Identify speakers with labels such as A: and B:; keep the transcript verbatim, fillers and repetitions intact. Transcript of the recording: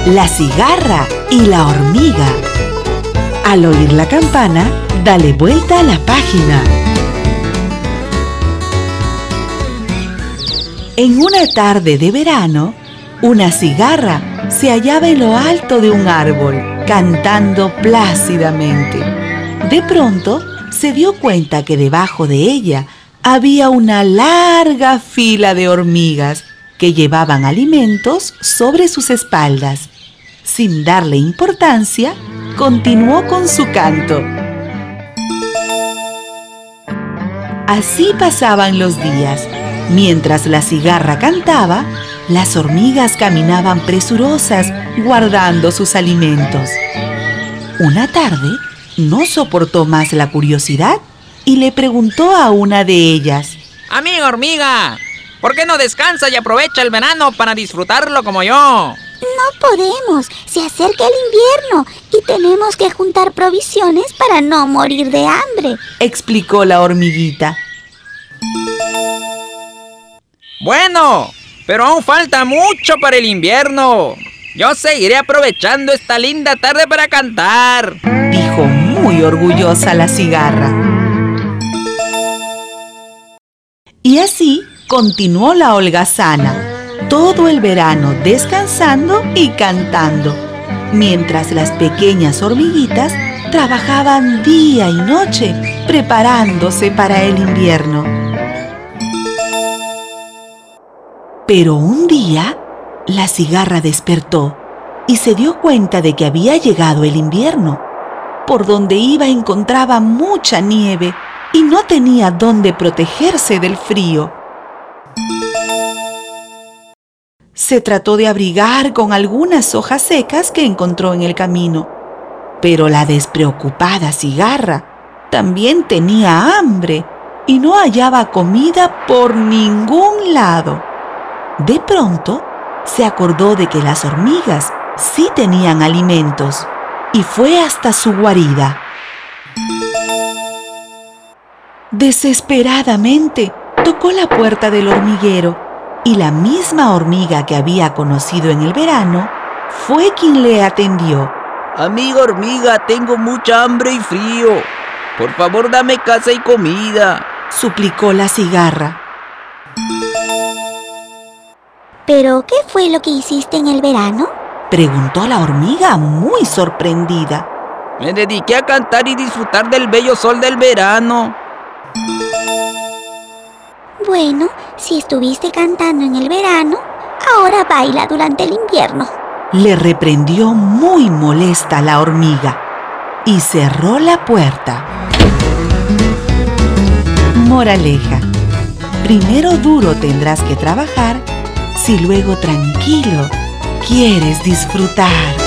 A: La cigarra y la hormiga. Al oír la campana, dale vuelta a la página. En una tarde de verano, una cigarra se hallaba en lo alto de un árbol, cantando plácidamente. De pronto, se dio cuenta que debajo de ella había una larga fila de hormigas que llevaban alimentos sobre sus espaldas. Sin darle importancia, continuó con su canto. Así pasaban los días. Mientras la cigarra cantaba, las hormigas caminaban presurosas, guardando sus alimentos. Una tarde, no soportó más la curiosidad y le preguntó a una de ellas:
B: Amiga hormiga, ¿por qué no descansa y aprovecha el verano para disfrutarlo como yo?
C: No podemos, se acerca el invierno y tenemos que juntar provisiones para no morir de hambre,
A: explicó la hormiguita.
B: Bueno, pero aún falta mucho para el invierno. Yo seguiré aprovechando esta linda tarde para cantar,
A: dijo muy orgullosa la cigarra. Y así continuó la holgazana, todo el verano descansando y cantando, mientras las pequeñas hormiguitas trabajaban día y noche preparándose para el invierno. Pero un día, la cigarra despertó y se dio cuenta de que había llegado el invierno. Por donde iba encontraba mucha nieve y no tenía dónde protegerse del frío. Se trató de abrigar con algunas hojas secas que encontró en el camino, pero la despreocupada cigarra también tenía hambre y no hallaba comida por ningún lado. De pronto, se acordó de que las hormigas sí tenían alimentos y fue hasta su guarida. Desesperadamente, tocó la puerta del hormiguero y la misma hormiga que había conocido en el verano fue quien le atendió.
D: Amiga hormiga, tengo mucha hambre y frío. Por favor, dame casa y comida,
A: suplicó la cigarra.
C: ¿Pero qué fue lo que hiciste en el verano?,
A: preguntó la hormiga muy sorprendida.
D: Me dediqué a cantar y disfrutar del bello sol del verano.
C: Bueno, si estuviste cantando en el verano, ahora baila durante el invierno,
A: le reprendió muy molesta la hormiga y cerró la puerta. Moraleja: primero duro tendrás que trabajar si luego tranquilo quieres disfrutar.